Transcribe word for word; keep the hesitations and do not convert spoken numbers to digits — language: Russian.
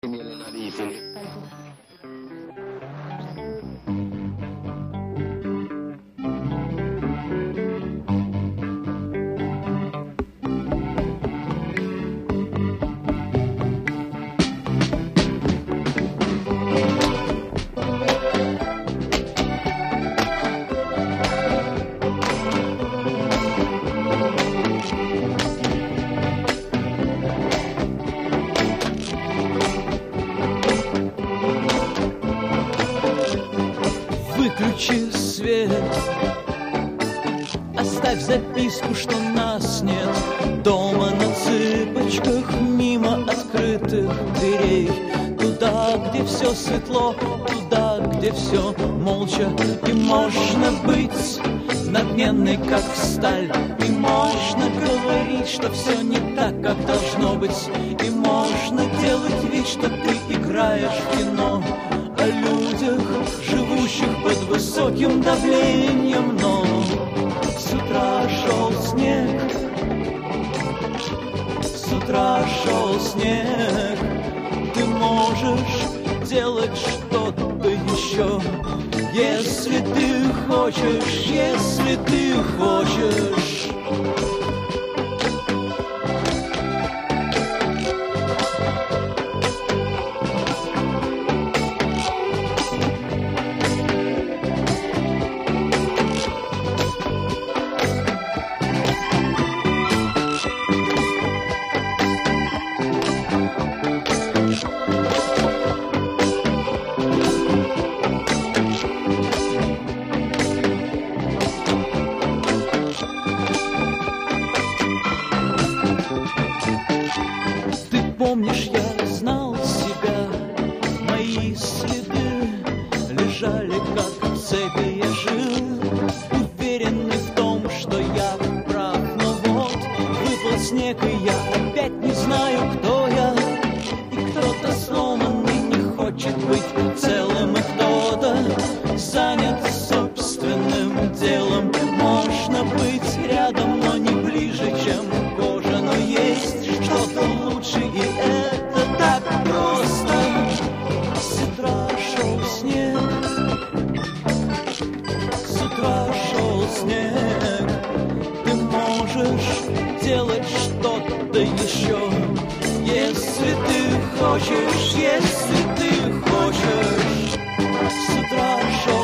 Выключи свет, оставь записку, что нас нет дома. На цыпочках мимо открытых дверей, туда, где все светло, туда, где все молча. И можно быть надменной, как сталь, и можно говорить, что все не так, как должно быть, и можно делать вид, что ты играешь в кино о людях, живущих под высоким давлением. Но с утра шел снег, с утра шел снег. Ты можешь делать что-то еще, если ты хочешь, если ты хочешь. Помнишь, я знал себя, мои следы лежали как цепи. Я жил, уверенный в том, что я прав. Но вот выпал снег, и я опять не знаю, кто я. И кто-то сломанный не хочет быть целым, и кто-то занят собственным делом. Можно быть рядом, но не ближе, чем кожа. Но есть что-то лучше, и это так просто. С утра шел снег, с утра шел снег. Ты можешь делать что-то еще, если ты хочешь, если ты хочешь. С утра шел